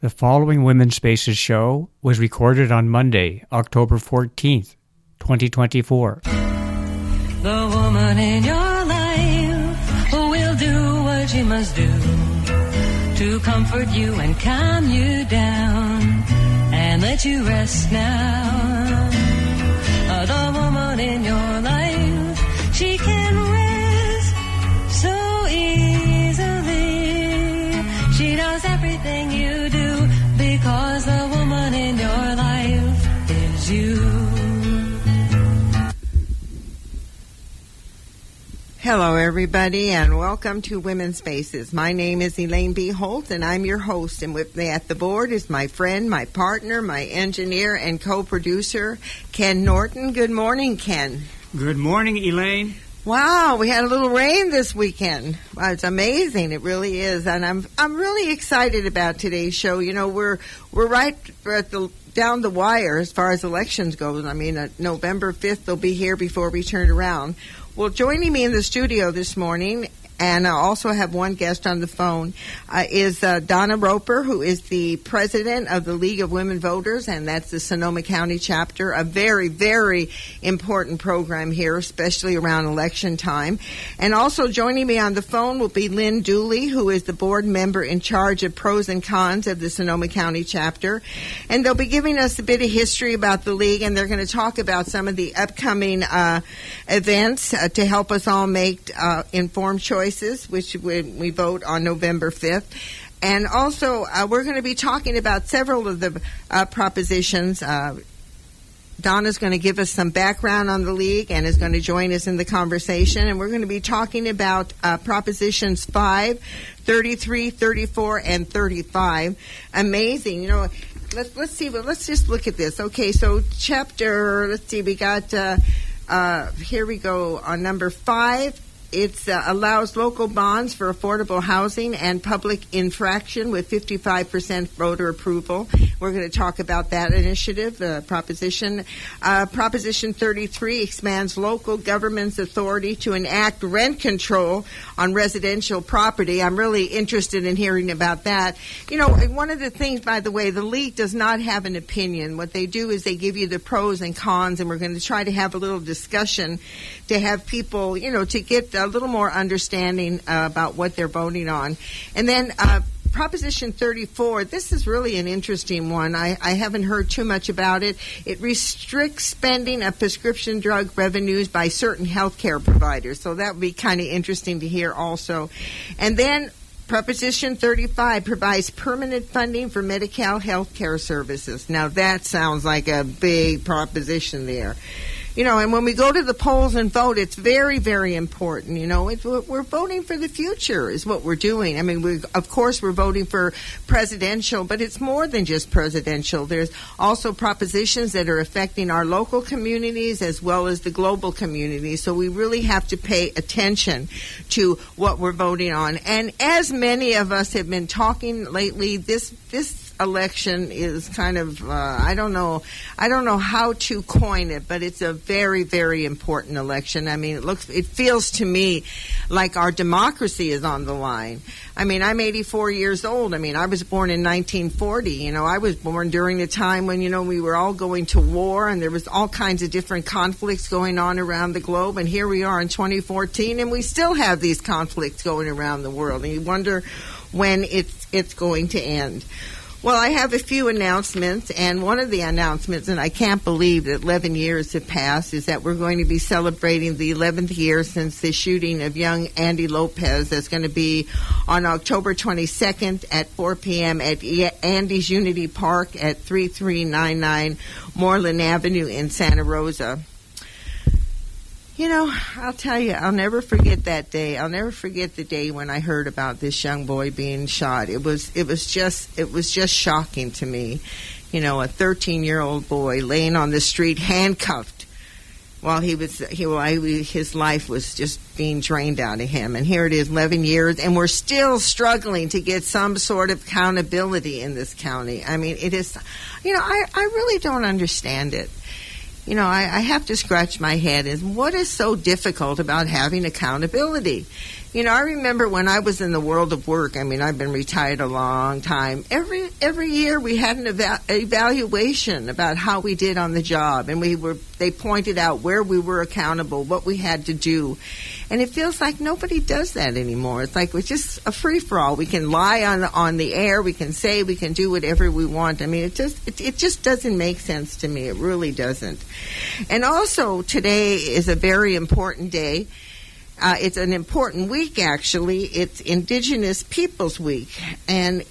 The following Women's Spaces show was recorded on Monday, October 14th, 2024. The woman in your life will do what she must do to comfort you and calm you down and let you rest now. The woman in your life, she can rest so easily. She does everything you do because the woman in your life is you. Hello, everybody, and welcome to Women's Spaces. My name is Elaine B. Holt, and I'm your host. And with me at the board is my friend, my partner, my engineer, and co-producer, Ken Norton. Good morning, Ken. Good morning, Elaine. Wow, we had a little rain this weekend. Wow, it's amazing. It really is, and I'm really excited about today's show. You know, we're right at the down the wire as far as elections goes. I mean, November 5th, they'll be here before we turn around. Well, joining me in the studio this morning, and I also have one guest on the phone, is Donna Roper, who is the president of the League of Women Voters, and that's the Sonoma County chapter, a very, very important program here, especially around election time. And also joining me on the phone will be Lynn Dooley, who is the board member in charge of pros and cons of the Sonoma County chapter. And they'll be giving us a bit of history about the League, and they're going to talk about some of the upcoming events to help us all make informed choices, which we vote on November 5th. And also, we're going to be talking about several of the propositions. Donna's going to give us some background on the League and is going to join us in the conversation. And we're going to be talking about Propositions 5, 33, 34, and 35. Amazing. You know, let's see. Well, let's just look at this. Okay, so let's see, we got... here we go on number 5. It allows local bonds for affordable housing and public infraction with 55% voter approval. We're going to talk about that initiative, proposition. Proposition 33 expands local government's authority to enact rent control on residential property. I'm really interested in hearing about that. You know, one of the things, by the way, the League does not have an opinion. What they do is they give you the pros and cons, and we're going to try to have a little discussion to have people, you know, to get a little more understanding about what they're voting on. And then Proposition 34, this is really an interesting one. I haven't heard too much about it. It restricts spending of prescription drug revenues by certain health care providers. So that would be kind of interesting to hear also. And then Proposition 35 provides permanent funding for Medi-Cal health care services. Now that sounds like a big proposition there. You know, and when we go to the polls and vote, it's very, very important. You know, we're voting for the future is what we're doing. I mean, of course, we're voting for presidential, but it's more than just presidential. There's also propositions that are affecting our local communities as well as the global community. So we really have to pay attention to what we're voting on. And as many of us have been talking lately, this election is kind of I don't know how to coin it, but it's a very, very important election. I mean, it feels to me like our democracy is on the line. I mean, I'm 84 years old. I mean, I was born in 1940. You know, I was born during the time when, you know, we were all going to war and there was all kinds of different conflicts going on around the globe. And here we are in 2014, and we still have these conflicts going around the world. And you wonder when it's going to end. Well, I have a few announcements, and one of the announcements, and I can't believe that 11 years have passed, is that we're going to be celebrating the 11th year since the shooting of young Andy Lopez. That's going to be on October 22nd at 4 p.m. at Andy's Unity Park at 3399 Moreland Avenue in Santa Rosa. You know, I'll tell you, I'll never forget that day. I'll never forget the day when I heard about this young boy being shot. It was just shocking to me. You know, a 13-year-old boy laying on the street, handcuffed, while his life was just being drained out of him. And here it is, 11 years, and we're still struggling to get some sort of accountability in this county. I mean, it is, you know, I really don't understand it. You know, I have to scratch my head. What is so difficult about having accountability? You know, I remember when I was in the world of work, I mean, I've been retired a long time. Every year we had an evaluation about how we did on the job, and they pointed out where we were accountable, what we had to do. And it feels like nobody does that anymore. It's like it's just a free-for-all. We can lie on the air, we can say, we can do whatever we want. I mean, it just doesn't make sense to me. It really doesn't. And also, today is a very important day. It's an important week, actually. It's Indigenous Peoples Week. And,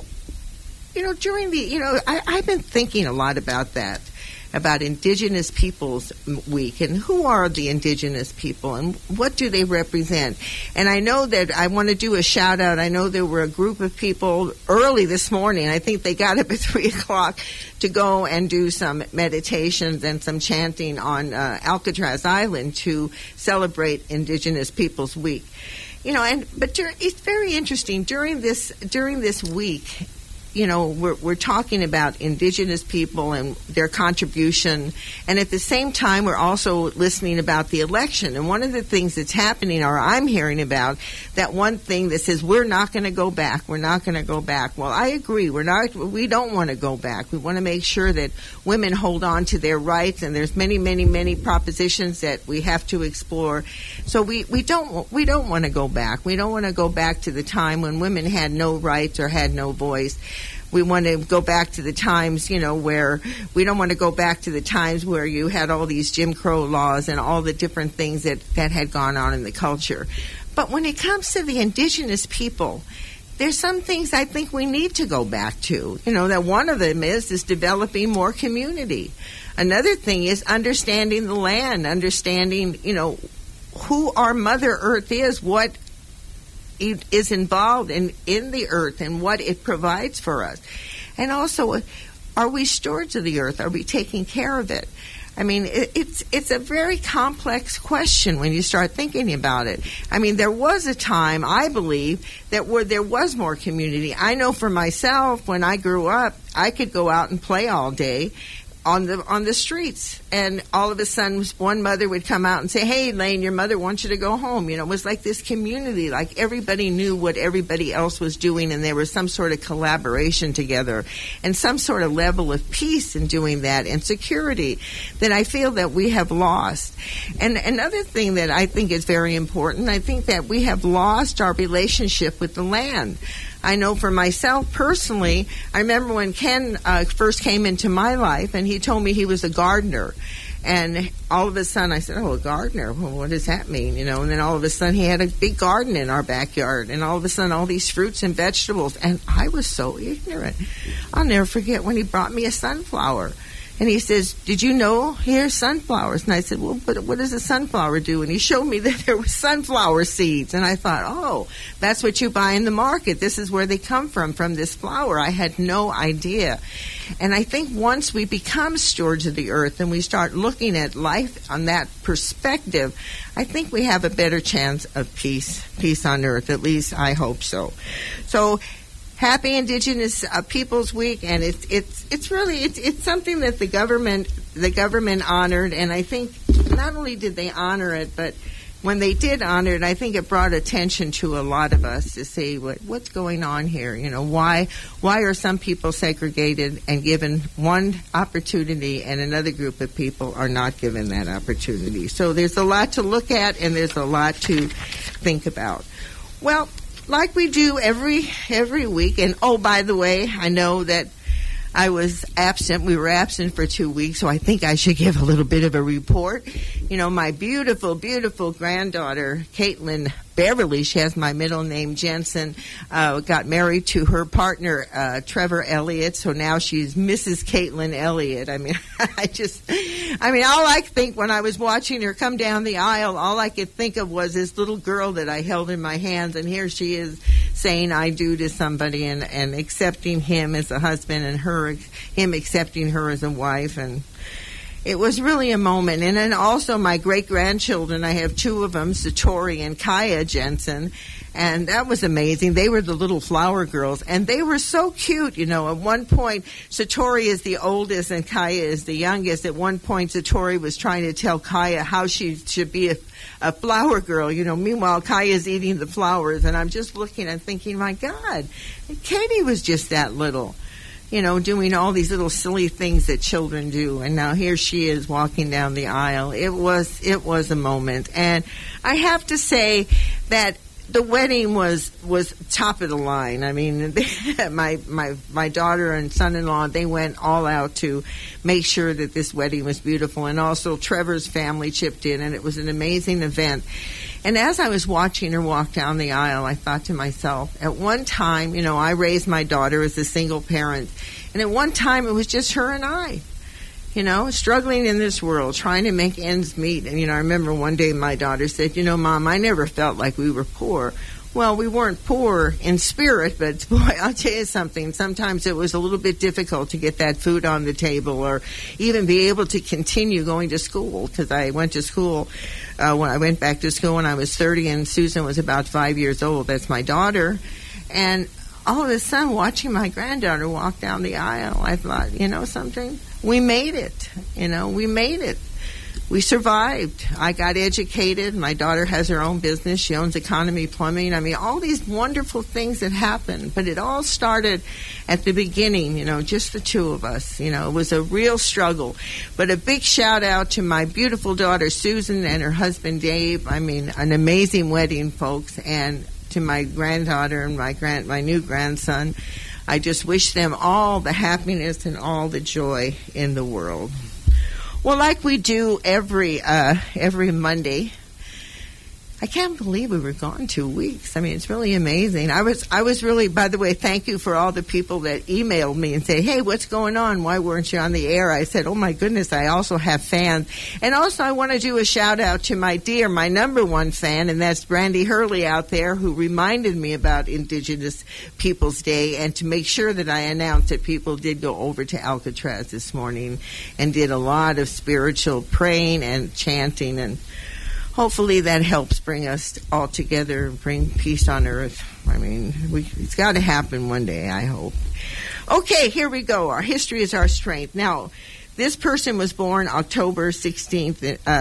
during I've been thinking a lot about that, about Indigenous Peoples Week and who are the Indigenous people and what do they represent. And I know that I want to do a shout out. I know there were a group of people early this morning. I think they got up at 3 o'clock to go and do some meditations and some chanting on Alcatraz Island to celebrate Indigenous Peoples Week. But it's very interesting during this week. We're talking about Indigenous people and their contribution, and at the same time, we're also listening about the election. And one of the things that's happening, or I'm hearing about, that one thing that says we're not going to go back. We're not going to go back. Well, I agree. We don't want to go back. We want to make sure that women hold on to their rights, and there's many, many, many propositions that we have to explore. So we don't want to go back. We don't want to go back to the time when women had no rights or had no voice. We want to go back to the times, where we don't want to go back to the times where you had all these Jim Crow laws and all the different things that had gone on in the culture. But when it comes to the Indigenous people, there's some things I think we need to go back to. That one of them is developing more community. Another thing is understanding the land, understanding, who our Mother Earth is, what is involved in the earth and what it provides for us. And also, are we stewards of the earth? Are we taking care of it? I mean, it's a very complex question when you start thinking about it. I mean, there was a time, I believe, where there was more community. I know for myself, when I grew up, I could go out and play all day on the streets, and all of a sudden one mother would come out and say, "Hey, Lane, your mother wants you to go home." It was like this community, like everybody knew what everybody else was doing, and there was some sort of collaboration together and some sort of level of peace in doing that and security that I feel that we have lost. And another thing that I think is very important, I think that we have lost our relationship with the land. I know for myself personally, I remember when Ken first came into my life, and he told me he was a gardener. And all of a sudden I said, "Oh, a gardener? Well, what does that mean?" And then all of a sudden he had a big garden in our backyard, and all of a sudden all these fruits and vegetables. And I was so ignorant. I'll never forget when he brought me a sunflower. And he says, "Did you know here's sunflowers?" And I said, "Well, but what does a sunflower do?" And he showed me that there were sunflower seeds. And I thought, oh, that's what you buy in the market. This is where they come from this flower. I had no idea. And I think once we become stewards of the earth and we start looking at life on that perspective, I think we have a better chance of peace on earth. At least I hope so. So, happy Indigenous Peoples Week, and it's really something that the government honored, and I think not only did they honor it, but when they did honor it, I think it brought attention to a lot of us to say what's going on here. Why are some people segregated and given one opportunity, and another group of people are not given that opportunity? So there's a lot to look at, and there's a lot to think about. Well, like we do every week, and oh, by the way, I know that I was absent. We were absent for 2 weeks, so I think I should give a little bit of a report. My beautiful, beautiful granddaughter, Caitlin Beverly, she has my middle name, Jensen, got married to her partner, Trevor Elliott, so now she's Mrs. Caitlin Elliott. I mean, all I could think when I was watching her come down the aisle, all I could think of was this little girl that I held in my hands, and here she is saying I do to somebody and accepting him as a husband and him accepting her as a wife. And it was really a moment. And then also my great-grandchildren, I have 2 of them, Satori and Kaya Jensen. And that was amazing. They were the little flower girls, and they were so cute. You know, at one point, Satori is the oldest and Kaya is the youngest. At one point, Satori was trying to tell Kaya how she should be a flower girl. You know, meanwhile, Kaya's eating the flowers, and I'm just looking and thinking, my God, Katie was just that little. You know, doing all these little silly things that children do, and now here she is walking down the aisle. It was a moment, and I have to say that the wedding was top of the line. I mean, my daughter and son-in-law, they went all out to make sure that this wedding was beautiful, and also Trevor's family chipped in, and it was an amazing event. And as I was watching her walk down the aisle, I thought to myself, at one time, you know, I raised my daughter as a single parent, and at one time it was just her and I, you know, struggling in this world, trying to make ends meet. And, you know, I remember one day my daughter said, you know, Mom, I never felt like we were poor. Well, we weren't poor in spirit, but boy, I'll tell you something. Sometimes it was a little bit difficult to get that food on the table or even be able to continue going to school, because I went to school when I went back to school when I was 30 and Susan was about 5 years old. That's my daughter. And all of a sudden, watching my granddaughter walk down the aisle, I thought, you know something? We made it. You know, we made it. We survived. I got educated. My daughter has her own business. She owns Economy Plumbing. I mean, all these wonderful things that happened. But it all started at the beginning, you know, just the two of us. You know, it was a real struggle. But a big shout out to my beautiful daughter, Susan, and her husband, Dave. I mean, an amazing wedding, folks. And to my granddaughter and my new grandson, I just wish them all the happiness and all the joy in the world. Well, like we do every Monday, I can't believe we were gone 2 weeks. I mean, it's really amazing. I was really, by the way, thank you for all the people that emailed me and say, hey, what's going on? Why weren't you on the air? I said, oh my goodness, I also have fans. And also I want to do a shout out to my number one fan, and that's Brandy Hurley out there, who reminded me about Indigenous Peoples Day, and to make sure that I announced that people did go over to Alcatraz this morning and did a lot of spiritual praying and chanting, and hopefully that helps bring us all together and bring peace on earth. I mean, it's got to happen one day, I hope. Okay, here we go. Our history is our strength. Now, this person was born October 16th.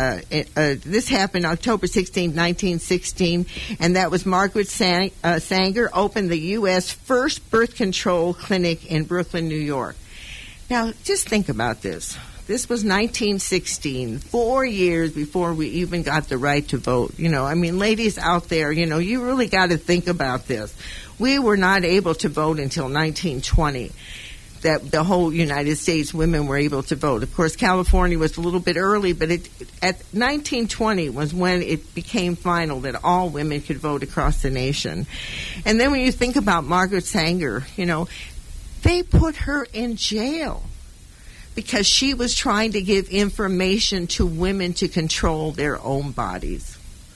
This happened October 16th, 1916, and that was Margaret Sanger opened the U.S. first birth control clinic in Brooklyn, New York. Now, just think about this. This was 1916, 4 years before we even got the right to vote. You know, I mean, ladies out there, you know, you really got to think about this. We were not able to vote until 1920. That the whole United States women were able to vote. Of course, California was a little bit early, but at 1920 was when it became final that all women could vote across the nation. And then when you think about Margaret Sanger, you know, they put her in jail because she was trying to give information to women to control their own bodies.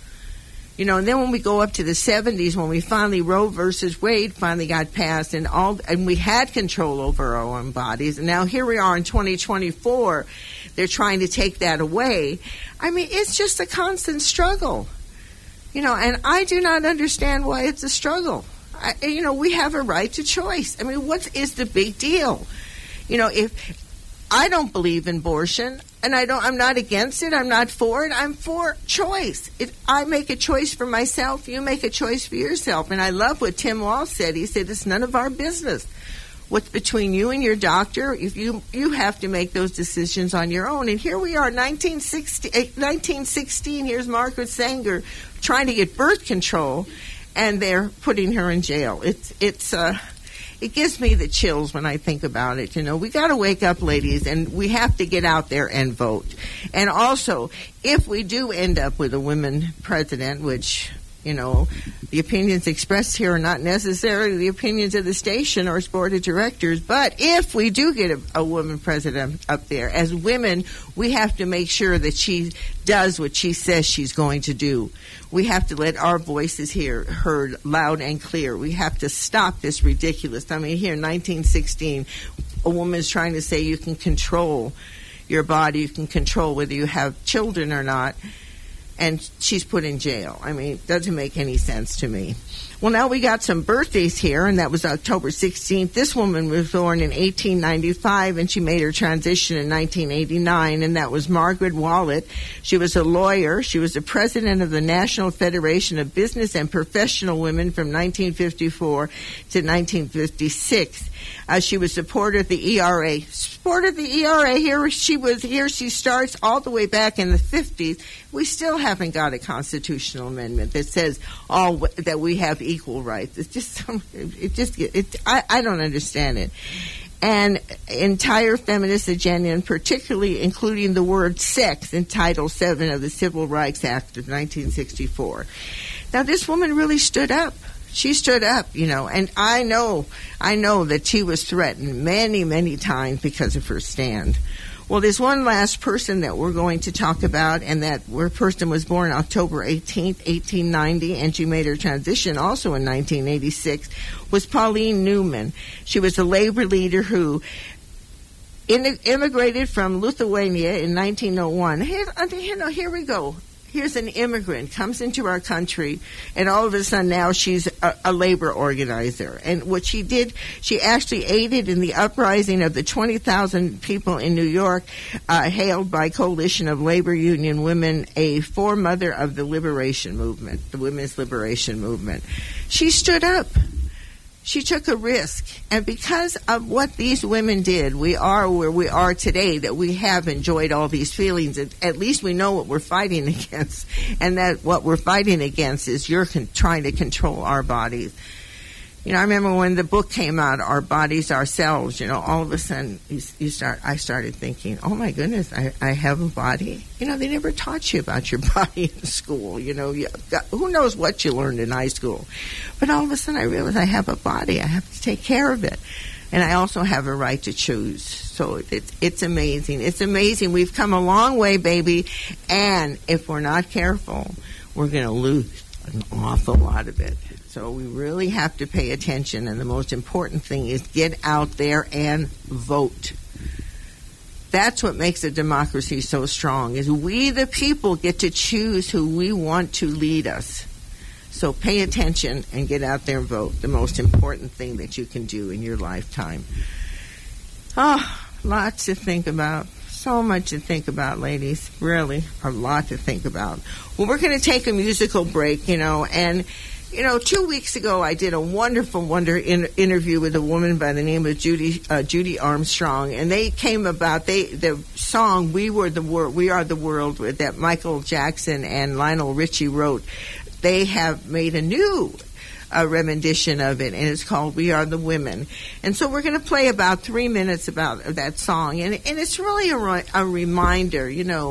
You know, and then when we go up to the 70s, when we finally, Roe versus Wade finally got passed, and we had control over our own bodies, and now here we are in 2024, they're trying to take that away. I mean, it's just a constant struggle. You know, and I do not understand why it's a struggle. You know, we have a right to choice. I mean, what is the big deal? You know, if I don't believe in abortion, and I'm not against it. I'm not for it. I'm for choice. I make a choice for myself. You make a choice for yourself. And I love what Tim Walsh said. He said, it's none of our business. What's between you and your doctor? If you have to make those decisions on your own. And here we are, 1916. Here's Margaret Sanger trying to get birth control, and they're putting her in jail. It gives me the chills when I think about it. You know, we got to wake up, ladies, and we have to get out there and vote. And also, if we do end up with a woman president, which, you know, the opinions expressed here are not necessarily the opinions of the station or its board of directors, but if we do get a woman president up there, as women, we have to make sure that she does what she says she's going to do. We have to let our voices heard loud and clear. We have to stop this ridiculous. I mean, here in 1916, a woman is trying to say you can control your body, you can control whether you have children or not. and she's put in jail. I mean, it doesn't make any sense to me. Well, now we got some birthdays here, and that was October 16th. This woman was born in 1895, and she made her transition in 1989, and that was Margaret Wallet. She was a lawyer. She was the president of the National Federation of Business and Professional Women from 1954 to 1956. She was supporter of the ERA. Here she starts all the way back in the 50s. We still haven't got a constitutional amendment that says that we have equal rights. It's just I don't understand it. And entire feminist agenda, and particularly including the word sex in Title VII of the Civil Rights Act of 1964. Now, this woman really stood up. She stood up, and I know that she was threatened many, many times because of her stand. Well, there's one last person that we're going to talk about, and that person was born October 18th, 1890, and she made her transition also in 1986, was Pauline Newman. She was a labor leader who immigrated from Lithuania in 1901. Here we go. Here's an immigrant, comes into our country, and all of a sudden now she's a labor organizer. And what she did, she actually aided in the uprising of the 20,000 people in New York, hailed by Coalition of Labor Union Women, a foremother of the liberation movement, the women's liberation movement. She stood up. She took a risk, and because of what these women did, we are where we are today, that we have enjoyed all these feelings. At least we know what we're fighting against, and that what we're fighting against is you're trying to control our bodies. I remember when the book came out, Our Bodies, Ourselves, all of a sudden I started thinking, oh my goodness, I have a body. They never taught you about your body in school. Who knows what you learned in high school. But all of a sudden I realized I have a body. I have to take care of it. And I also have a right to choose. So it's amazing. It's amazing. We've come a long way, baby. And if we're not careful, we're going to lose an awful lot of it. So we really have to pay attention, and the most important thing is get out there and vote. That's what makes a democracy so strong, is we the people get to choose who we want to lead us. So pay attention and get out there and vote, the most important thing that you can do in your lifetime. Lots to think about. So much to think about, ladies. Really, a lot to think about. Well, we're going to take a musical break, and 2 weeks ago, I did a wonderful interview with a woman by the name of Judy Armstrong, and they came about the song "We Are the World" that Michael Jackson and Lionel Richie wrote. They have made a new rendition of it, and it's called "We Are the Women." And so we're going to play about 3 minutes about that song, and it's really a reminder.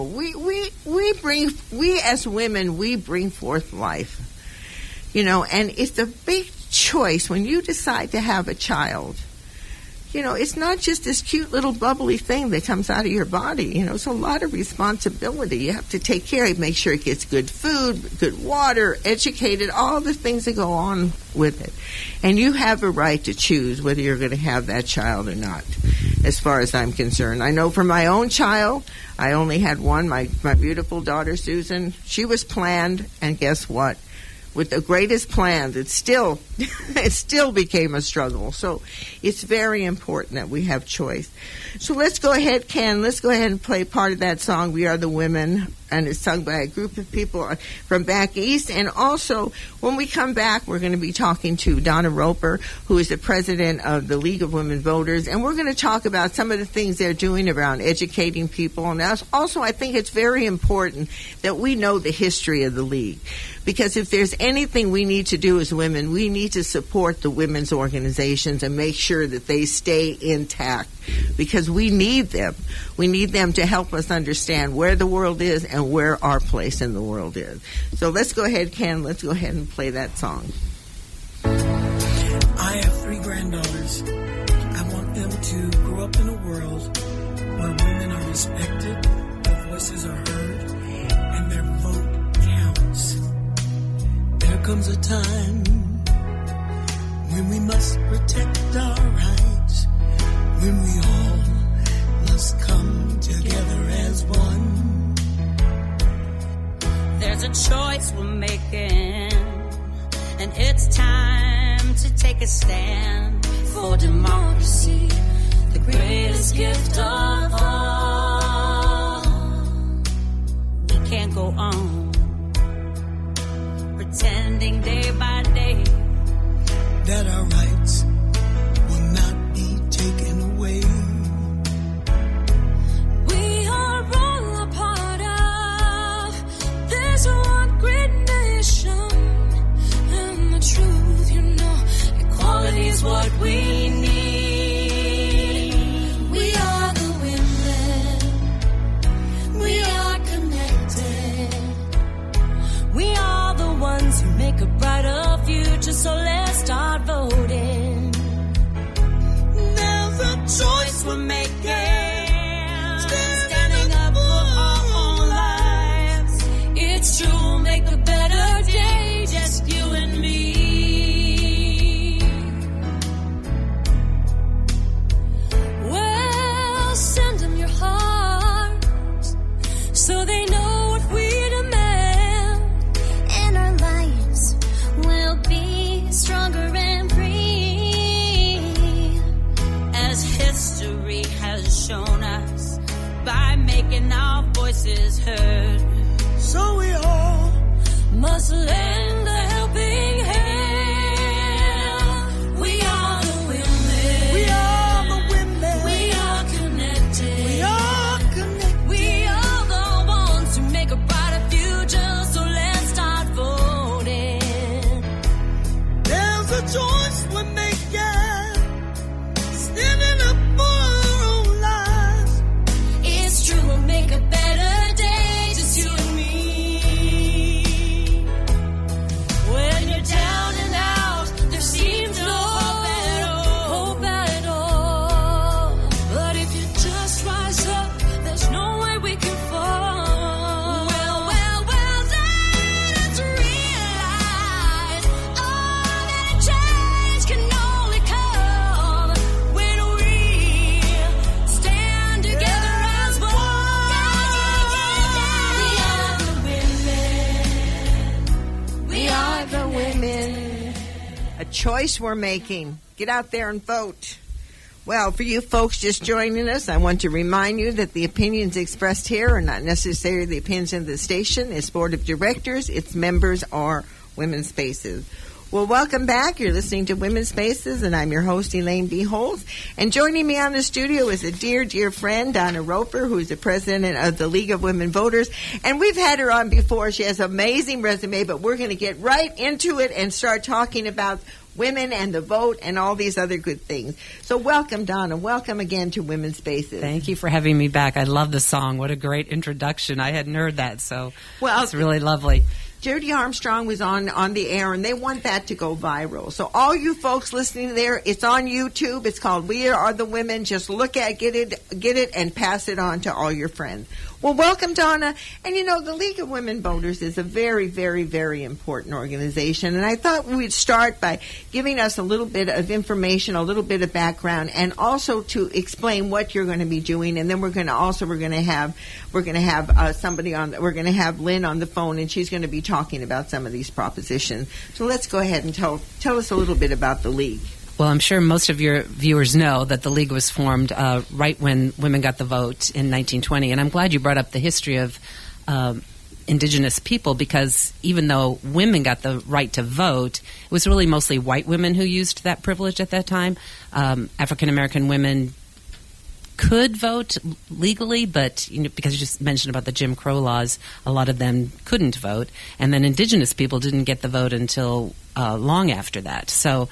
We as women, we bring forth life. And it's a big choice when you decide to have a child. It's not just this cute little bubbly thing that comes out of your body. It's a lot of responsibility. You have to take care of it, make sure it gets good food, good water, educated, all the things that go on with it. And you have a right to choose whether you're going to have that child or not, as far as I'm concerned. I know for my own child, I only had one, my beautiful daughter, Susan. She was planned, and guess what? With the greatest plans, it still became a struggle. So it's very important that we have choice. So let's go ahead, Ken. Let's go ahead and play part of that song, "We Are the Women," and it's sung by a group of people from back east. And also, when we come back, we're going to be talking to Donna Roper, who is the president of the League of Women Voters, and we're going to talk about some of the things they're doing around educating people. And also, I think it's very important that we know the history of the League. Because if there's anything we need to do as women, we need to support the women's organizations and make sure that they stay intact, because we need them. We need them to help us understand where the world is and where our place in the world is. So let's go ahead, Ken. Let's go ahead and play that song. I have 3 granddaughters. I want them to grow up in a world where women are respected, their voices are heard, and their vote counts. There comes a time when we must protect our rights, when we all must come together as one. There's choice we're making, and it's time to take a stand for democracy, the greatest gift of all. We can't go on pretending day by day that our rights will not be taken away. We are all a part of this one great nation, and the truth, you know, equality is what we need. We are the women, we are connected, we are the ones who make a brighter future, so let's start voting. There's a choice we're making, standing up for our own lives. It's true, we'll make a better day, just you and me. Well, send them your hearts so they know what we demand, and our lives will be stronger and free, as history has shown us, by making our voices heard. So we all Must lend a helping hand. We are the women. we are the women. We are connected. We are connected. We are the ones who make a brighter future, so let's start voting. There's a choice we're making, standing up for our own lives. It's true, we'll make a better day, just you and me. When you're down and out, there seems no hope at all. But if you just rise up, there's no way we can fall. Well, let us realize all that change can only come when we stand together as one. We are the women. A choice we're making. Get out there and vote. Well, for you folks just joining us, I want to remind you that the opinions expressed here are not necessarily the opinions of the station, its board of directors, its members, or Women's Spaces. Well, welcome back. You're listening to Women's Spaces, and I'm your host, Elaine B. Holtz. And joining me on the studio is a dear, dear friend, Donna Roper, who is the president of the League of Women Voters. And we've had her on before. She has an amazing resume, but we're going to get right into it and start talking about women and the vote and all these other good things. So welcome, Donna. Welcome again to Women's Spaces. Thank you for having me back. I love the song. What a great introduction. I hadn't heard that, so Well, it's really lovely. Jody Armstrong was on the air, and they want that to go viral. So all you folks listening there, it's on YouTube. It's called We Are the Women. Just look at get it, and pass it on to all your friends. Well, welcome, Donna. And, you know, the League of Women Voters is a very, very, very important organization. And I thought we'd start by giving us a little bit of information, a little bit of background, and also to explain what you're going to be doing. And then we're going to have somebody on. We're going to have Lynn on the phone, and she's going to be talking about some of these propositions. So let's go ahead and tell us a little bit about the League. Well, I'm sure most of your viewers know that the League was formed right when women got the vote in 1920. And I'm glad you brought up the history of indigenous people, because even though women got the right to vote, it was really mostly white women who used that privilege at that time. African-American women could vote legally, but because you just mentioned about the Jim Crow laws, a lot of them couldn't vote. And then indigenous people didn't get the vote until long after that. So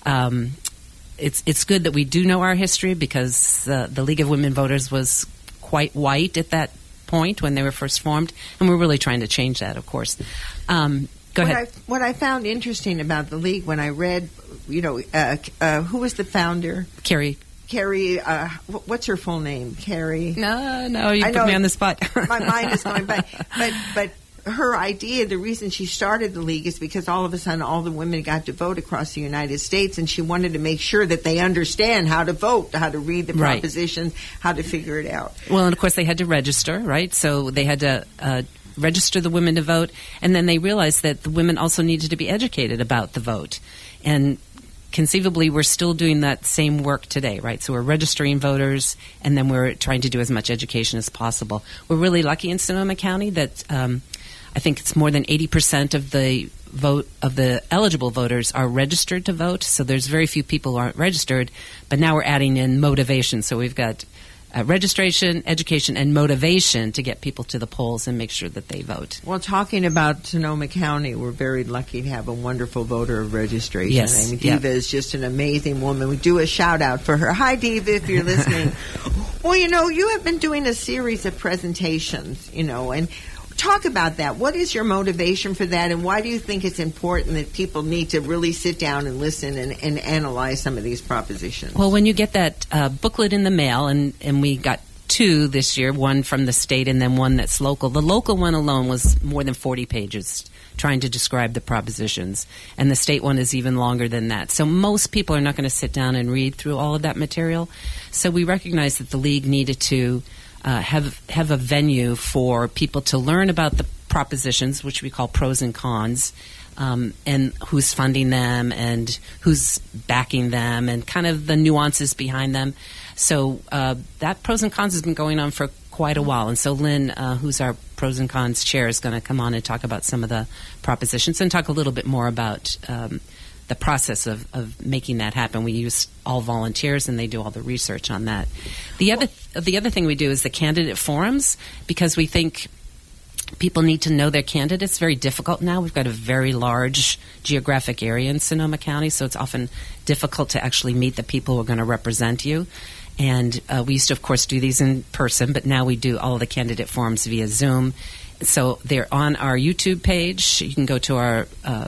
it's good that we do know our history, because the League of Women Voters was quite white at that point when they were first formed, and we're really trying to change that, of course. Go ahead. What I found interesting about the League when I read, who was the founder? Carrie, what's her full name? Carrie? No, you put me on the spot. My mind is going back. But her idea, the reason she started the League is because all of a sudden all the women got to vote across the United States, and she wanted to make sure that they understand how to vote, how to read the propositions, how to figure it out. Well, and of course they had to register, right? So they had to register the women to vote, and then they realized that the women also needed to be educated about the vote. And conceivably, we're still doing that same work today, right? So we're registering voters, and then we're trying to do as much education as possible. We're really lucky in Sonoma County that I think it's more than 80% of the eligible voters are registered to vote. So there's very few people who aren't registered, but now we're adding in motivation. So we've got registration, education, and motivation to get people to the polls and make sure that they vote. Well, talking about Sonoma County, we're very lucky to have a wonderful voter of registration. Yes, I mean, Diva is just an amazing woman. We do a shout-out for her. Hi, Diva, if you're listening. Well, you have been doing a series of presentations, and talk about that. What is your motivation for that, and why do you think it's important that people need to really sit down and listen and analyze some of these propositions? Well, when you get that booklet in the mail, and we got 2 this year, one from the state and then one that's local. The local one alone was more than 40 pages trying to describe the propositions, and the state one is even longer than that. So most people are not going to sit down and read through all of that material. So we recognized that the League needed to have a venue for people to learn about the propositions, which we call pros and cons, and who's funding them and who's backing them and kind of the nuances behind them. So that pros and cons has been going on for quite a while. And so Lynn, who's our pros and cons chair, is going to come on and talk about some of the propositions and talk a little bit more about the process of making that happen. We use all volunteers, and they do all the research on that. The other thing we do is the candidate forums, because we think people need to know their candidates. Very difficult now. We've got a very large geographic area in Sonoma County, so it's often difficult to actually meet the people who are going to represent you. And we used to, of course, do these in person, but now we do all of the candidate forums via Zoom. So they're on our YouTube page. You can go to our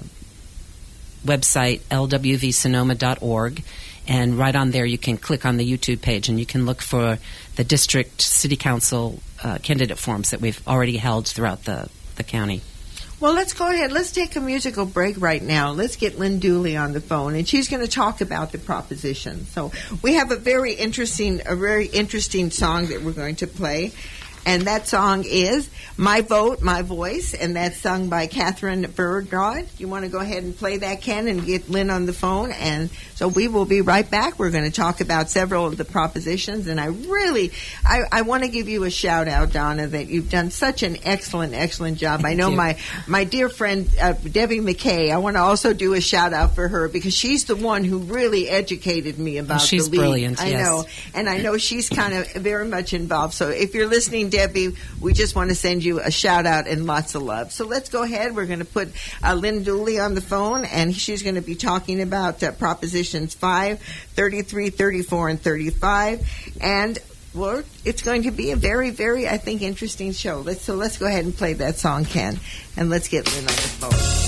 website, lwvsonoma.org, and right on there you can click on the YouTube page and you can look for the district city council candidate forums that we've already held throughout the county. Well, let's go ahead. Let's take a musical break right now. Let's get Lynn Dooley on the phone, and she's going to talk about the proposition. So we have a very interesting song that we're going to play. And that song is My Vote, My Voice, and that's sung by Catherine Bergrod. You want to go ahead and play that, Ken, and get Lynn on the phone? And so we will be right back. We're going to talk about several of the propositions, and I want to give you a shout-out, Donna, that you've done such an excellent job. I know my dear friend, Debbie McKay, I want to also do a shout-out for her because she's the one who really educated me about the League. She's brilliant, I know, and I know she's kind of very much involved. So if you're listening, Debbie, we just want to send you a shout out and lots of love. So let's go ahead. We're going to put Lynn Dooley on the phone, and she's going to be talking about Propositions 5, 33, 34, and 35. And well, it's going to be a very, very, I think, interesting show. Let's go ahead and play that song, Ken, and let's get Lynn on the phone.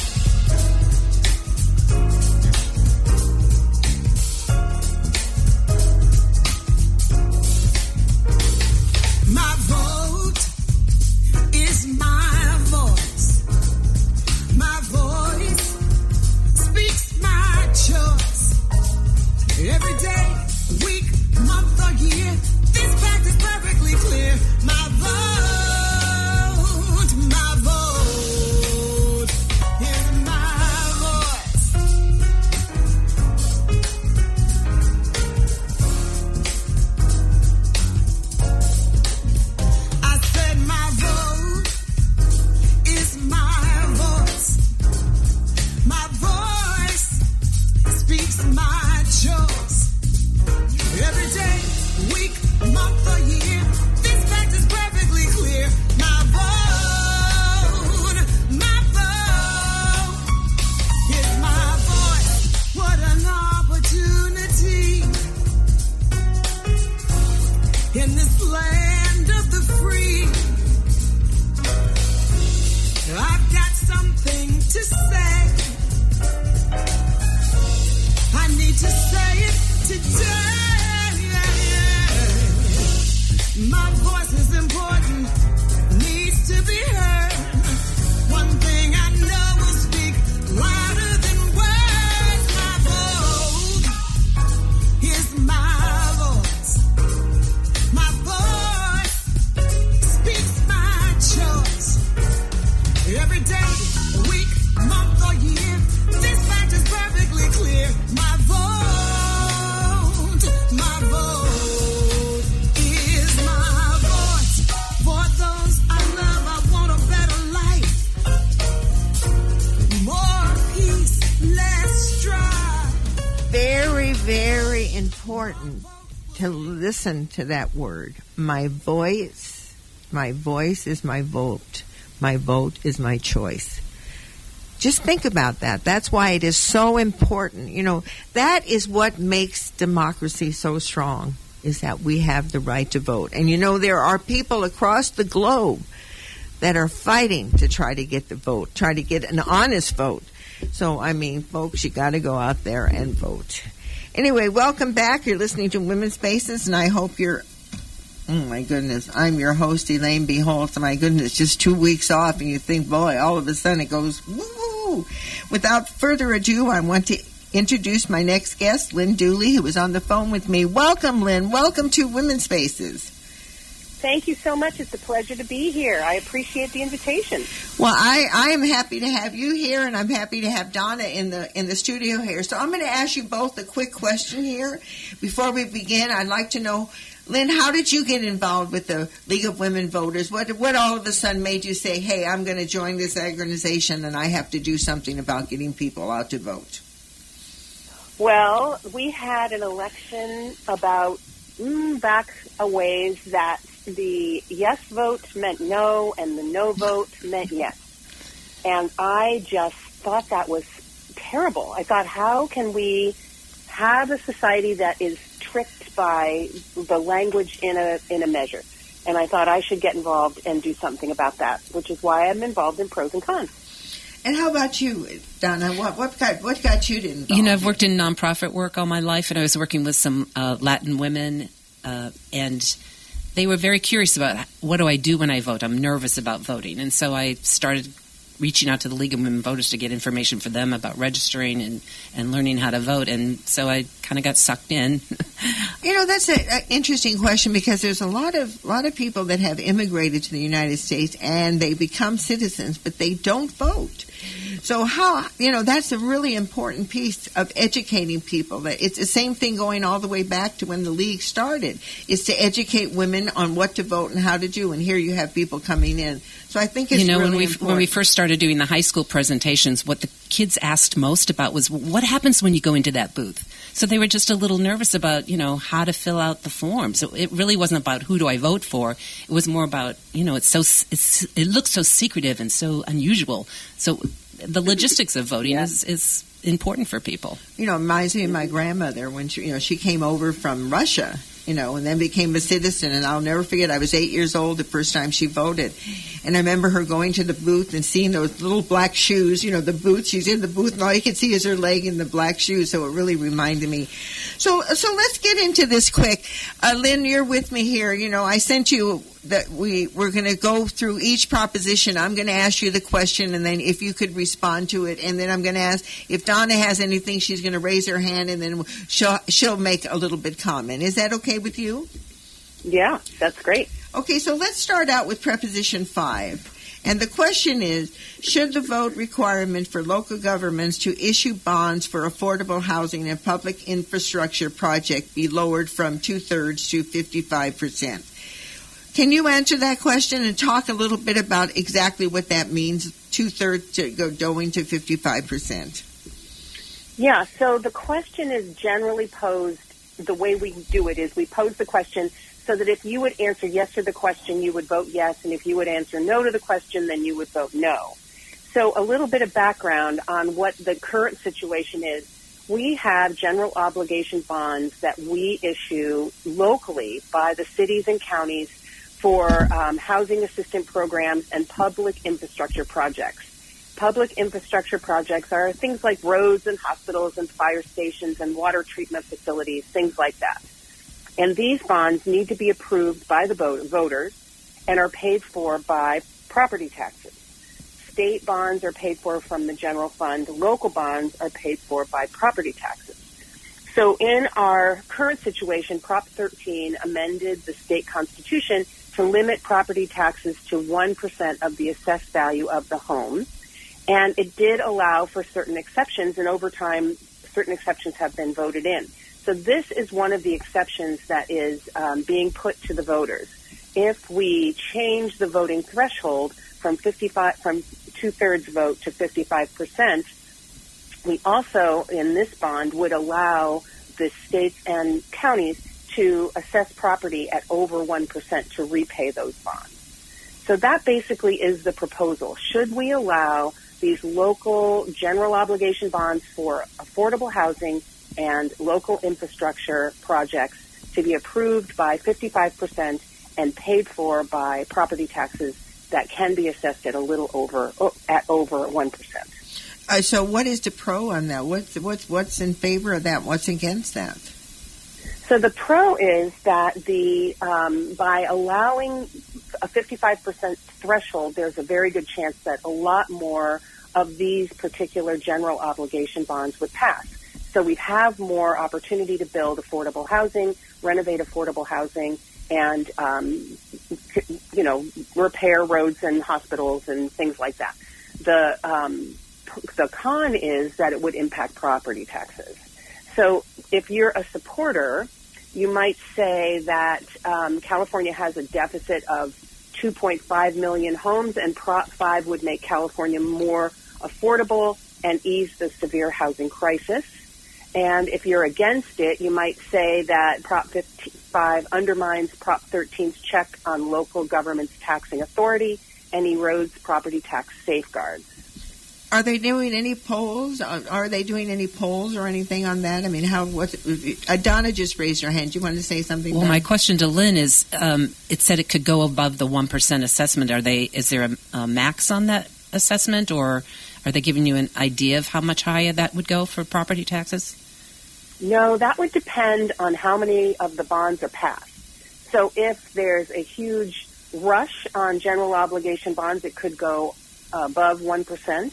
Every day, week, month, or year, this fact is perfectly clear. My vote is my voice. I said my vote is my voice. My voice speaks my choice. Every day, week, month, or year, this fact is perfectly clear. My vote is my voice. What an opportunity in this land of the free. I've got something to say. I need to say it today. My voice is important, needs to be heard. One thing I know will speak louder than words. My vote is my voice. My vote important to listen to that word. My voice is my vote. My vote is my choice. Just think about that. That's why it is so important. You know, that is what makes democracy so strong, is that we have the right to vote. And you know, there are people across the globe that are fighting to try to get the vote, try to get an honest vote. So, I mean, folks, you got to go out there and vote. Anyway, welcome back. You're listening to Women's Spaces, and I hope you're... Oh, my goodness. I'm your host, Elaine B. Holtz. My goodness, just 2 weeks off, and you think, boy, all of a sudden it goes, woo! Without further ado, I want to introduce my next guest, Lynn Dooley, who is on the phone with me. Welcome, Lynn. Welcome to Women's Spaces. Thank you so much. It's a pleasure to be here. I appreciate the invitation. Well, I am happy to have you here, and I'm happy to have Donna in the studio here. So I'm going to ask you both a quick question here. Before we begin, I'd like to know, Lynn, how did you get involved with the League of Women Voters? What all of a sudden made you say, hey, I'm going to join this organization and I have to do something about getting people out to vote? Well, we had an election about back a ways that the yes vote meant no and the no vote meant yes. And I just thought that was terrible. I thought, how can we have a society that is tricked by the language in a measure? And I thought I should get involved and do something about that, which is why I'm involved in Pros and Cons. And how about you, Donna? What got you to involved? You know, I've worked in nonprofit work all my life, and I was working with some Latin women, and they were very curious about, what do I do when I vote? I'm nervous about voting. And so I started reaching out to the League of Women Voters to get information for them about registering and learning how to vote. And so I kind of got sucked in. You know, that's an interesting question, because there's a lot of people that have immigrated to the United States and they become citizens, but they don't vote. So how, you know, that's a really important piece of educating people. That it's the same thing going all the way back to when the League started, is to educate women on what to vote and how to do. And here you have people coming in. So I think it's really important. When we first started doing the high school presentations, what the kids asked most about was, what happens when you go into that booth? So they were just a little nervous about, you know, how to fill out the form. So it really wasn't about who do I vote for. It was more about, you know, it looks so secretive and so unusual. So the logistics of voting is important for people. You know, it reminds me of my grandmother when she came over from Russia, you know, and then became a citizen. And I'll never forget, I was 8 years old the first time she voted. And I remember her going to the booth and seeing those little black shoes, you know, the booth. She's in the booth and all you can see is her leg in the black shoes. So it really reminded me. So let's get into this quick. Lynn, you're with me here. You know, I sent you that we're going to go through each proposition. I'm going to ask you the question, and then if you could respond to it, and then I'm going to ask if Donna has anything, she's going to raise her hand, and then she'll make a little bit comment. Is that okay with you? Yeah, that's great. Okay, so let's start out with Proposition 5. And the question is, should the vote requirement for local governments to issue bonds for affordable housing and public infrastructure project be lowered from 2/3 to 55%? Can you answer that question and talk a little bit about exactly what that means, 2/3 to going to 55%? Yeah, so the question is generally posed, the way we do it is we pose the question so that if you would answer yes to the question, you would vote yes, and if you would answer no to the question, then you would vote no. So a little bit of background on what the current situation is. We have general obligation bonds that we issue locally by the cities and counties for housing assistance programs and public infrastructure projects. Public infrastructure projects are things like roads and hospitals and fire stations and water treatment facilities, things like that. And these bonds need to be approved by the voters and are paid for by property taxes. State bonds are paid for from the general fund. Local bonds are paid for by property taxes. So in our current situation, Prop 13 amended the state constitution to limit property taxes to 1% of the assessed value of the home. And it did allow for certain exceptions, and over time, certain exceptions have been voted in. So this is one of the exceptions that is being put to the voters. If we change the voting threshold from 2/3 vote to 55%, we also, in this bond, would allow the states and counties to assess property at over 1% to repay those bonds. So that basically is the proposal. Should we allow these local general obligation bonds for affordable housing and local infrastructure projects to be approved by 55% and paid for by property taxes that can be assessed at over 1%? So what is the pro on that? What's in favor of that? What's against that? So the pro is that by allowing a 55% threshold, there's a very good chance that a lot more of these particular general obligation bonds would pass. So we'd have more opportunity to build affordable housing, renovate affordable housing, and repair roads and hospitals and things like that. The con is that it would impact property taxes. So if you're a supporter, you might say that California has a deficit of 2.5 million homes, and Prop 5 would make California more affordable and ease the severe housing crisis. And if you're against it, you might say that Prop 5 undermines Prop 13's check on local government's taxing authority and erodes property tax safeguards. Are they doing any polls? Are they doing any polls or anything on that? I mean, Donna just raised her hand. Do you want to say something? Well, my question to Lynn is, it said it could go above the 1% assessment. Is there a max on that assessment, or are they giving you an idea of how much higher that would go for property taxes? No, that would depend on how many of the bonds are passed. So if there's a huge rush on general obligation bonds, it could go above 1%.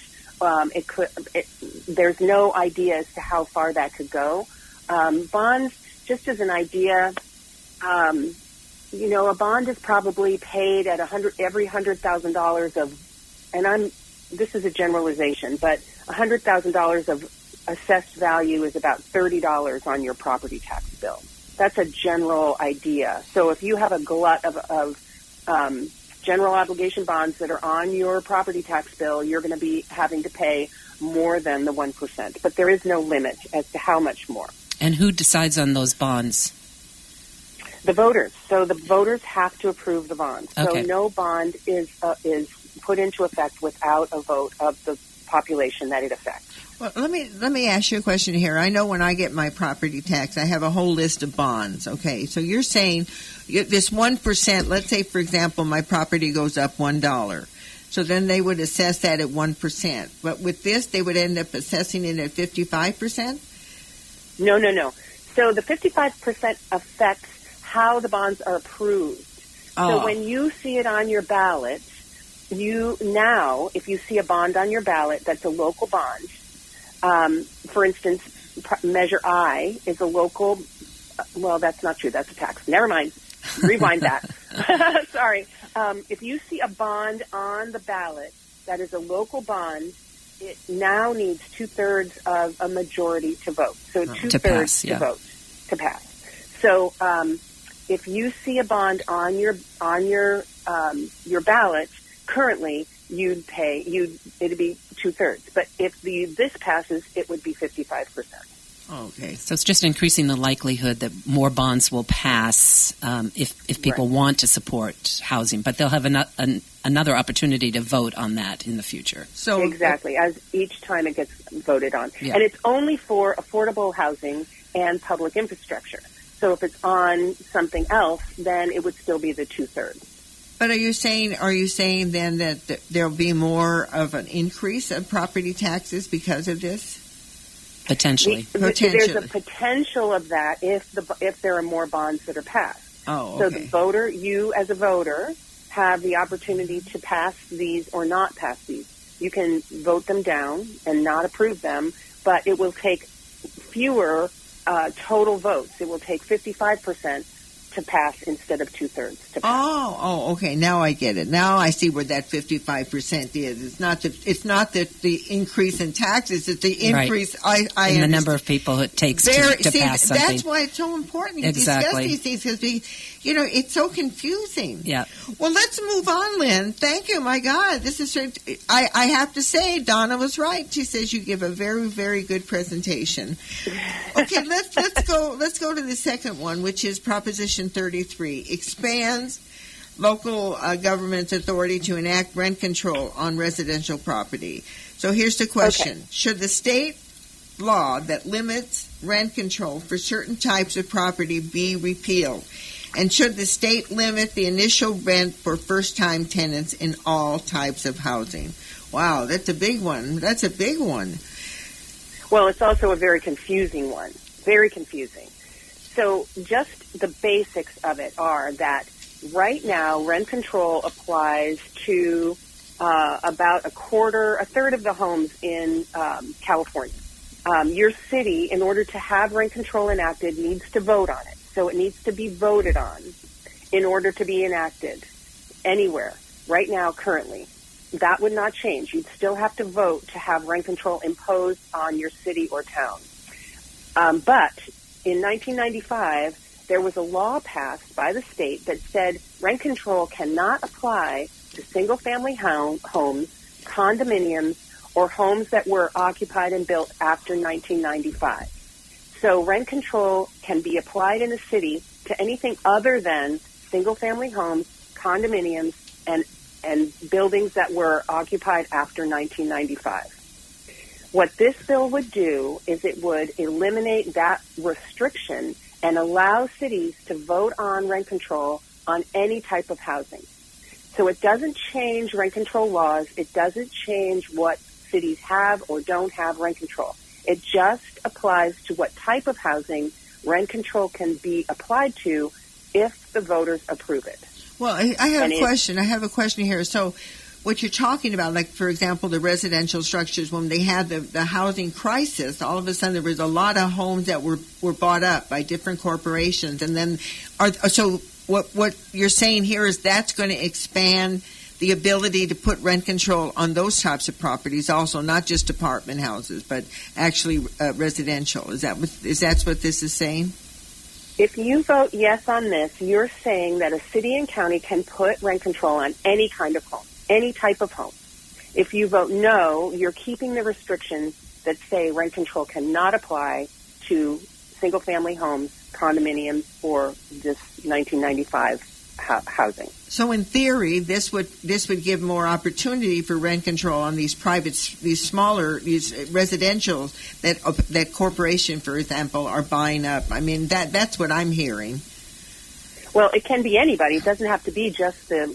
There's no idea as to how far that could go. Bonds, just as an idea, a bond is probably paid at every $100,000 of, and this is a generalization, but $100,000 of assessed value is about $30 on your property tax bill. That's a general idea. So if you have a glut of general obligation bonds that are on your property tax bill, you're going to be having to pay more than the 1%. But there is no limit as to how much more. And who decides on those bonds? The voters. So the voters have to approve the bond. Okay. So no bond is put into effect without a vote of the population that it affects. Well, let me ask you a question here. I know when I get my property tax, I have a whole list of bonds. Okay, so you're saying this 1%. Let's say, for example, my property goes up $1. So then they would assess that at 1%. But with this, they would end up assessing it at 55%? No. So the 55% affects how the bonds are approved. Oh. So when you see it on your ballot, if you see a bond on your ballot that's a local bond, for instance, Measure I is a local, well, that's not true. That's a tax. Never mind. Rewind that. Sorry. If you see a bond on the ballot that is a local bond, it now needs 2/3 of a majority to vote. So 2/3 to vote to pass. So if you see a bond on your ballot currently, it'd be 2/3. But if this passes, it would be 55%. Okay. So it's just increasing the likelihood that more bonds will pass if people want to support housing, but they'll have another opportunity to vote on that in the future. So exactly, as each time it gets voted on. Yeah. And it's only for affordable housing and public infrastructure. So if it's on something else, then it would still be the 2/3. But are you saying then that there'll be more of an increase of property taxes because of this? Potentially. There's a potential of that if there are more bonds that are passed. Oh, okay. So the voter, you as a voter, have the opportunity to pass these or not pass these. You can vote them down and not approve them, but it will take fewer total votes. It will take 55% to pass instead of 2/3 to pass. Okay. Now I get it. Now I see where that 55% is. It's not that the increase in taxes. It's the increase. Right. In the number of people it takes to pass something. That's why it's so important to discuss these things, because it's so confusing. Yeah. Well, let's move on, Lynn. Thank you. My God, this is. I have to say, Donna was right. She says you give a very, very good presentation. Okay, let's go to the second one, which is Proposition 33. Expands local government's authority to enact rent control on residential property. So here's the question. Okay. Should the state law that limits rent control for certain types of property be repealed? And should the state limit the initial rent for first-time tenants in all types of housing? Wow, that's a big one. That's a big one. Well, it's also a very confusing one. Very confusing. So just the basics of it are that right now rent control applies to about a third of the homes in California. Your city, in order to have rent control enacted, needs to vote on it. So it needs to be voted on in order to be enacted anywhere right now currently. That would not change. You'd still have to vote to have rent control imposed on your city or town. But in 1995, there was a law passed by the state that said rent control cannot apply to single-family homes, condominiums, or homes that were occupied and built after 1995. So rent control can be applied in a city to anything other than single-family homes, condominiums, and buildings that were occupied after 1995. What this bill would do is it would eliminate that restriction and allow cities to vote on rent control on any type of housing. So it doesn't change rent control laws. It doesn't change what cities have or don't have rent control. It just applies to what type of housing rent control can be applied to if the voters approve it. Well, I have a question. I have a question here. So what you're talking about, like, for example, the residential structures, when they had the housing crisis, all of a sudden there was a lot of homes that were bought up by different corporations. And then, so what you're saying here is that's going to expand the ability to put rent control on those types of properties also, not just apartment houses, but actually residential. Is that what this is saying? If you vote yes on this, you're saying that a city and county can put rent control on any kind of home, any type of home. If you vote no, you're keeping the restrictions that say rent control cannot apply to single-family homes, condominiums, or this 1995 housing. So in theory, this would give more opportunity for rent control on these smaller residentials that corporation, for example, are buying up. I mean, that's what I'm hearing. Well, it can be anybody. It doesn't have to be just the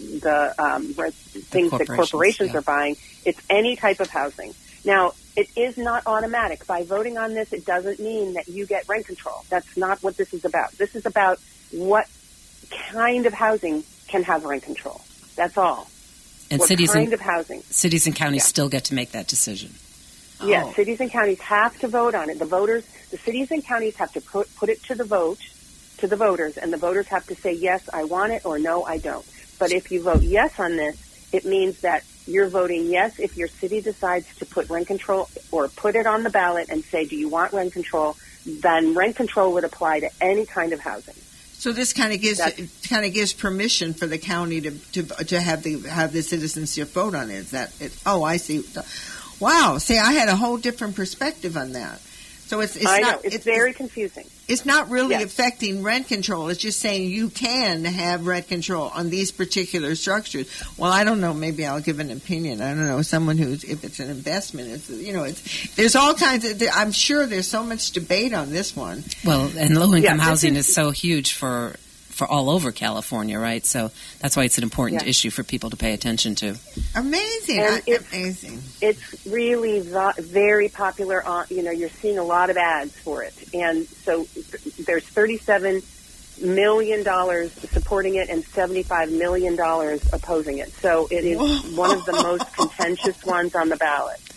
things that corporations are buying. It's any type of housing. Now, it is not automatic. By voting on this, it doesn't mean that you get rent control. That's not what this is about. This is about what kind of housing can have rent control. That's all. And what kind of housing? Cities and counties still get to make that decision. Yes, cities and counties have to vote on it. The cities and counties have to put it to the voters, and the voters have to say, yes, I want it, or no, I don't. But if you vote yes on this, it means that you're voting yes if your city decides to put rent control or put it on the ballot and say, do you want rent control? Then rent control would apply to any kind of housing. So this kind of gives permission for the county to have the citizens vote on it. Is that it? Oh, I see. Wow. See, I had a whole different perspective on that. So it's very confusing. It's not really affecting rent control. It's just saying you can have rent control on these particular structures. Well, I don't know. Maybe I'll give an opinion. I don't know. Someone if it's an investment, there's all kinds of. I'm sure there's so much debate on this one. Well, and low-income housing is so huge for all over California, right? So that's why it's an important issue for people to pay attention to. Amazing. Amazing. It's really very popular. You're seeing a lot of ads for it. And so there's $37 million supporting it and $75 million opposing it. So it is one of the most contentious ones on the ballot.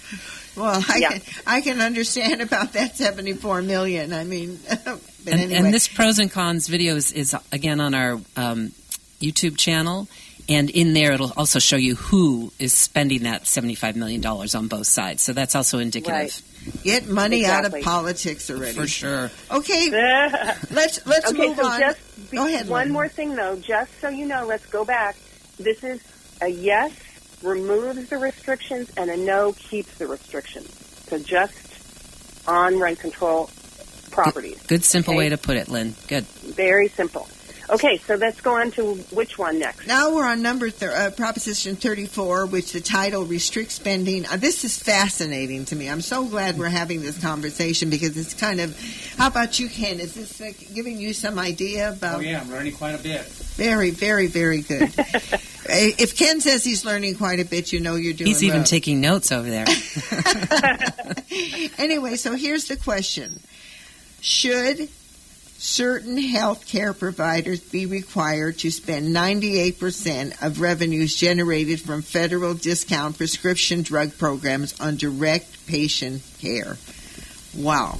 Well, Yeah. I can understand about that $74 million. I mean, but anyway. And this pros and cons video is again on our YouTube channel. And in there, it'll also show you who is spending that $75 million on both sides. So that's also indicative. Right. Get money out Exactly. of politics already. For sure. Okay, let's Okay, move so on. just Go ahead, one Lynn. more thing, though, just so you know, let's go back. This is a yes removes the restrictions and a no keeps the restrictions. So just on rent control properties. Good simple Okay. way to put it, Lynn. Good. Very simple. Okay, so let's go on to which one next? Now we're on number Proposition 34, which the title restricts spending. This is fascinating to me. I'm so glad we're having this conversation because it's kind of. How about you, Ken? Is this giving you some idea about? Oh, yeah, I'm learning quite a bit. Very, very, very good. If Ken says he's learning quite a bit, you know you're doing. He's even well. taking notes over there. Anyway, so here's the question: should certain health care providers be required to spend 98% of revenues generated from federal discount prescription drug programs on direct patient care? Wow.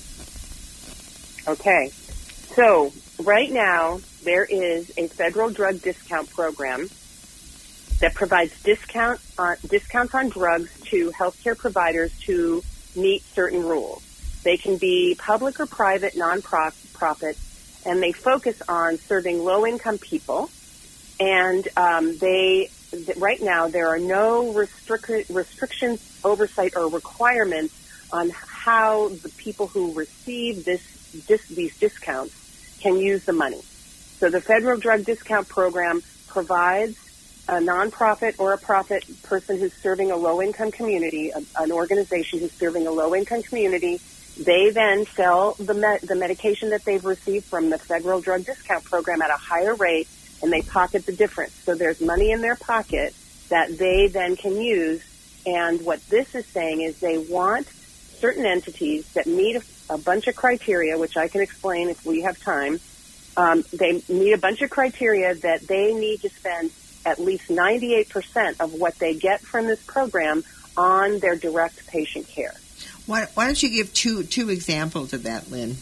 Okay, so right now there is a federal drug discount program that provides discounts on drugs to healthcare providers to meet certain rules. They can be public or private, nonprofit, and they focus on serving low-income people. And right now there are no restrictions, oversight, or requirements on how the people who receive these discounts can use the money. So the federal drug discount program provides a nonprofit or a profit person who's serving a low-income community, an organization who's serving a low-income community. They then sell the medication that they've received from the federal drug discount program at a higher rate, and they pocket the difference. So there's money in their pocket that they then can use. And what this is saying is they want certain entities that meet a bunch of criteria, which I can explain if we have time. They meet a bunch of criteria that they need to spend at least 98% of what they get from this program on their direct patient care. Why don't you give two examples of that, Lynn?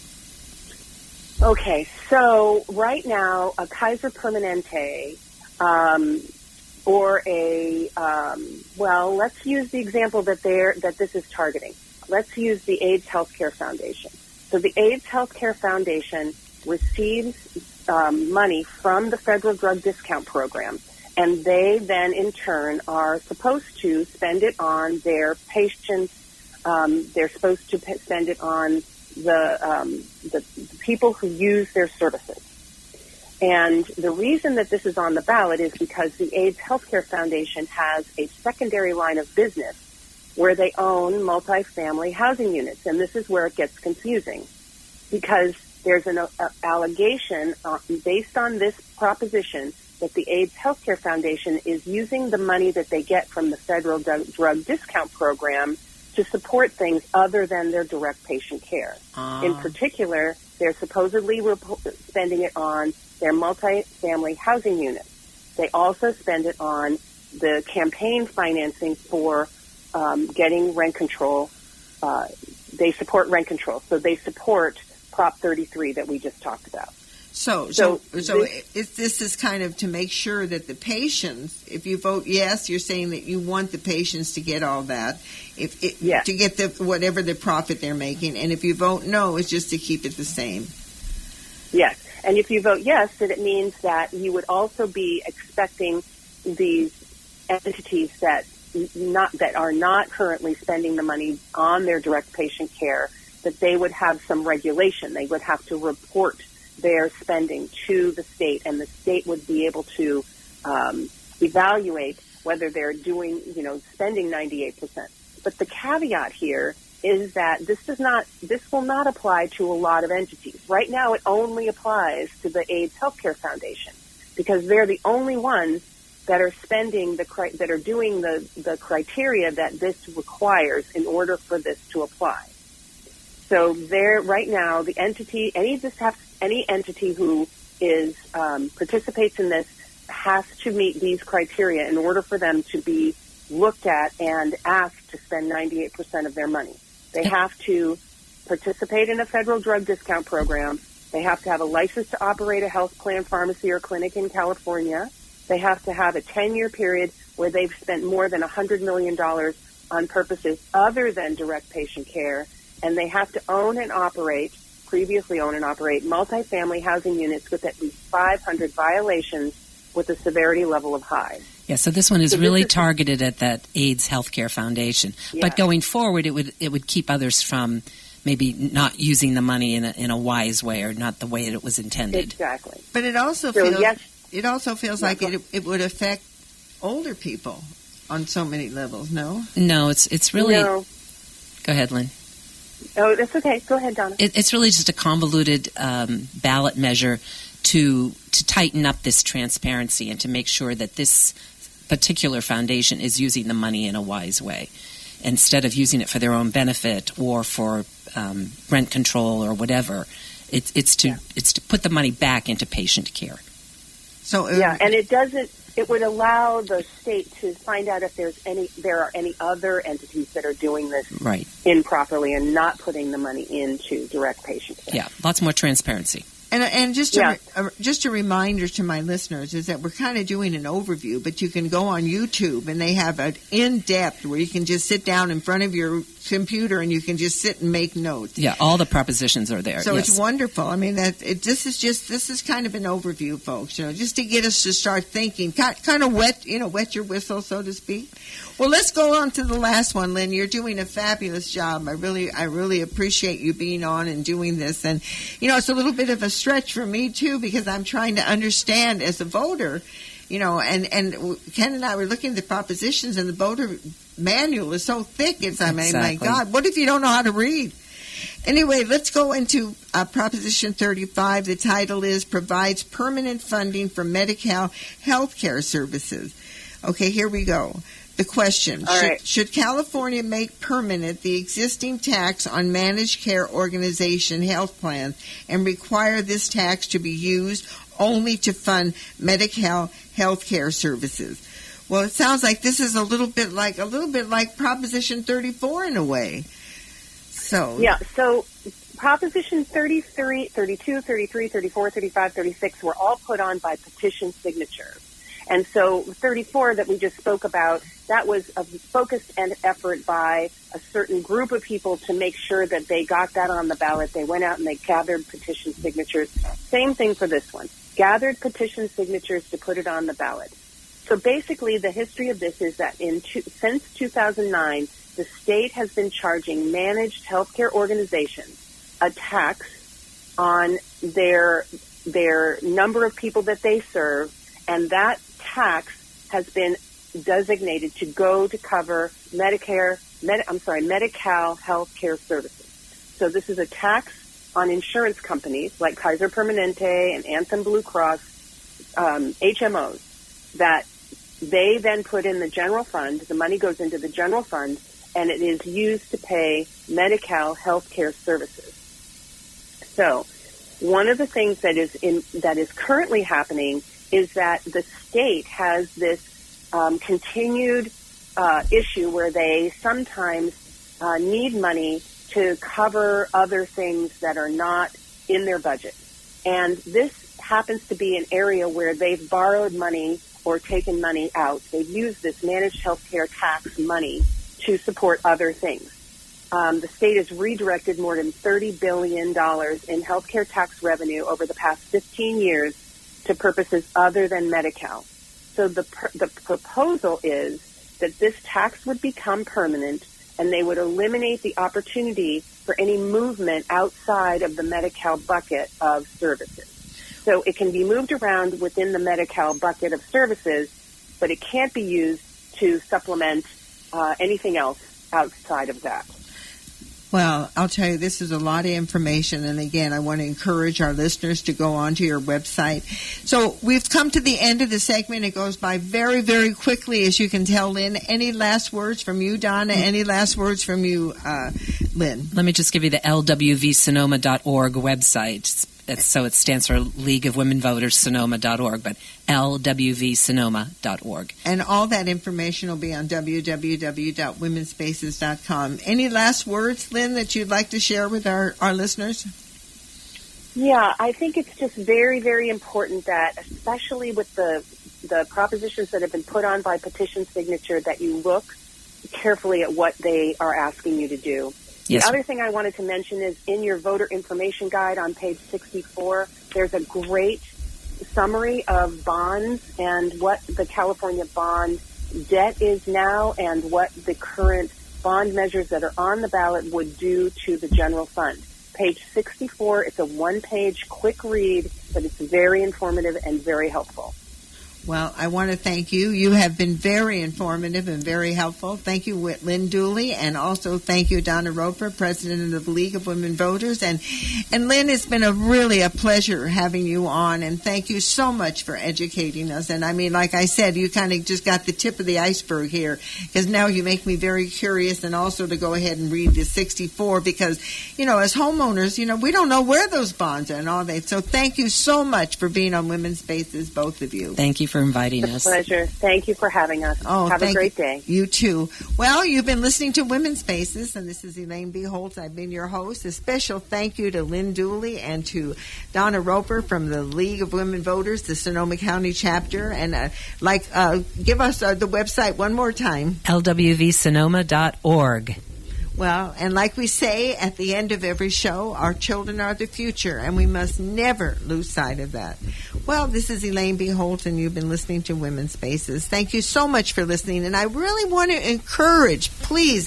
Okay, so right now, a Kaiser Permanente or a let's use the example that this is targeting. Let's use the AIDS Healthcare Foundation. So the AIDS Healthcare Foundation receives money from the federal drug discount program, and they then in turn are supposed to spend it on their patients. They're supposed to spend it on the people who use their services. And the reason that this is on the ballot is because the AIDS Healthcare Foundation has a secondary line of business where they own multifamily housing units. And this is where it gets confusing because there's an allegation based on this proposition that the AIDS Healthcare Foundation is using the money that they get from the federal drug discount program to support things other than their direct patient care. In particular, they're supposedly spending it on their multifamily housing units. They also spend it on the campaign financing for getting rent control. They support rent control. So they support Prop 33 that we just talked about. So this is kind of to make sure that the patients, if you vote yes, you're saying that you want the patients to get all that, Yes. to get the whatever the profit they're making, and if you vote no, it's just to keep it the same. Yes, and if you vote yes, then it means that you would also be expecting these entities that are not currently spending the money on their direct patient care, that they would have some regulation. They would have to report their spending to the state, and the state would be able to evaluate whether they're spending 98%. But the caveat here is that this will not apply to a lot of entities. Right now, it only applies to the AIDS Healthcare Foundation because they're the only ones that are spending that are doing the criteria that this requires in order for this to apply. So there, right now, the entity, any entity who is participates in this has to meet these criteria in order for them to be looked at and asked to spend 98% of their money. They have to participate in a federal drug discount program. They have to have a license to operate a health plan, pharmacy, or clinic in California. They have to have a 10-year period where they've spent more than $100 million on purposes other than direct patient care. And they have to previously own and operate multifamily housing units with at least 500 violations with a severity level of high. Yeah, so this one is really targeted at that AIDS Healthcare Foundation. Yeah. But going forward, it would keep others from maybe not using the money in a wise way or not the way that it was intended. Exactly. But it also feels like it would affect older people on so many levels. No, it's really. No. Go ahead, Lynn. Oh, that's okay. Go ahead, Donna. It's really just a convoluted ballot measure to tighten up this transparency and to make sure that this particular foundation is using the money in a wise way, instead of using it for their own benefit or for rent control or whatever. It's to put the money back into patient care. So and it would allow the state to find out if there are any other entities that are doing this right improperly and not putting the money into direct patient care. Yeah, lots more transparency. And just a reminder to my listeners is that we're kind of doing an overview, but you can go on YouTube and they have an in-depth where you can just sit down in front of your computer and you can just sit and make notes. Yeah, all the propositions are there. So yes. It's wonderful. I mean, this is kind of an overview, folks. Just to get us to start thinking, kind of wet your whistle, so to speak. Well, let's go on to the last one, Lynn. You're doing a fabulous job. I really appreciate you being on and doing this. And it's a little bit of a stretch for me too, because I'm trying to understand as a voter. And Ken and I were looking at the propositions, and the voter manual is so thick. My God, what if you don't know how to read? Anyway, let's go into Proposition 35. The title is Provides Permanent Funding for Medi-Cal Healthcare Services. Okay, here we go. The question, should California make permanent the existing tax on managed care organization health plans and require this tax to be used only to fund Medi-Cal health care services? Well, it sounds like this is a little bit like Proposition 34 in a way. So Proposition 33, 32, 33, 34, 35, 36 were all put on by petition signatures. And so 34 that we just spoke about, that was a focused effort by a certain group of people to make sure that they got that on the ballot. They went out and they gathered petition signatures. Same thing for this one. Gathered petition signatures to put it on the ballot. So basically the history of this is that since 2009, the state has been charging managed healthcare organizations a tax on their number of people that they serve, and that tax has been designated to go to cover Medi-Cal healthcare services. So this is a tax on insurance companies like Kaiser Permanente and Anthem Blue Cross, HMOs, that they then put in the general fund. The money goes into the general fund, and it is used to pay Medi-Cal healthcare services. So one of the things that is currently happening is that the state has this continued issue where they sometimes need money to cover other things that are not in their budget. And this happens to be an area where they've borrowed money or taken money out. They've used this managed healthcare tax money to support other things. The state has redirected more than $30 billion in healthcare tax revenue over the past 15 years to purposes other than Medi-Cal. So the proposal is that this tax would become permanent, and they would eliminate the opportunity for any movement outside of the Medi-Cal bucket of services. So it can be moved around within the Medi-Cal bucket of services, but it can't be used to supplement anything else outside of that. Well, I'll tell you, this is a lot of information, and again, I want to encourage our listeners to go onto your website. So we've come to the end of the segment. It goes by very, very quickly, as you can tell, Lynn. Any last words from you, Donna? Any last words from you, Lynn? Let me just give you the lwvsonoma.org website. So it stands for League of Women Voters Sonoma.org, but lwvsonoma.org. And all that information will be on www.womenspaces.com. Any last words, Lynn, that you'd like to share with our listeners? Yeah, I think it's just very, very important that, especially with the propositions that have been put on by petition signature, that you look carefully at what they are asking you to do. Yes. The other thing I wanted to mention is in your voter information guide on page 64, there's a great summary of bonds and what the California bond debt is now and what the current bond measures that are on the ballot would do to the general fund. Page 64, it's a one-page quick read, but it's very informative and very helpful. Well, I want to thank you. You have been very informative and very helpful. Thank you, Lynn Dooley, and also thank you, Donna Roper, President of the League of Women Voters. And Lynn, it's been really a pleasure having you on, and thank you so much for educating us. And I mean, like I said, you kind of just got the tip of the iceberg here, because now you make me very curious, and also to go ahead and read the 64, because, you know, as homeowners, you know, we don't know where those bonds are and all that. So thank you so much for being on Women's Spaces, both of you. Thank you for inviting It's us. a pleasure. Thank you for having us. Oh, Have a great day. You too. Well, you've been listening to Women's Spaces, and this is Elaine B. Holtz. I've been your host. A special thank you to Lynn Dooley and to Donna Roper from the League of Women Voters, the Sonoma County chapter. And give us the website one more time. lwvsonoma.org. Well, and like we say at the end of every show, our children are the future, and we must never lose sight of that. Well, this is Elaine B. Holt, and you've been listening to Women's Spaces. Thank you so much for listening, and I really want to encourage, please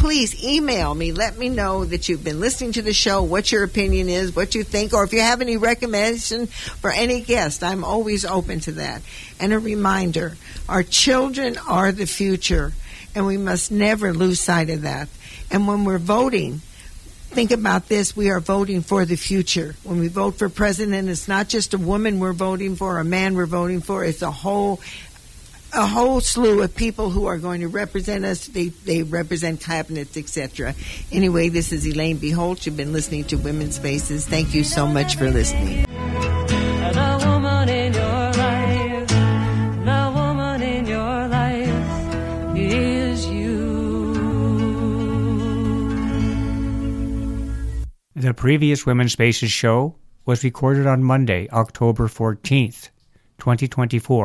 email me. Let me know that you've been listening to the show, what your opinion is, what you think, or if you have any recommendation for any guest. I'm always open to that. And a reminder, our children are the future, and we must never lose sight of that. And when we're voting, think about this. We are voting for the future. When we vote for president, it's not just a woman we're voting for, a man we're voting for. It's a whole slew of people who are going to represent us. They represent cabinets, etc. Anyway, this is Elaine B. Holt. You've been listening to Women's Spaces. Thank you so much for listening. The woman in your life, the woman in your life is you. The previous Women's Spaces show was recorded on Monday, October 14th, 2024.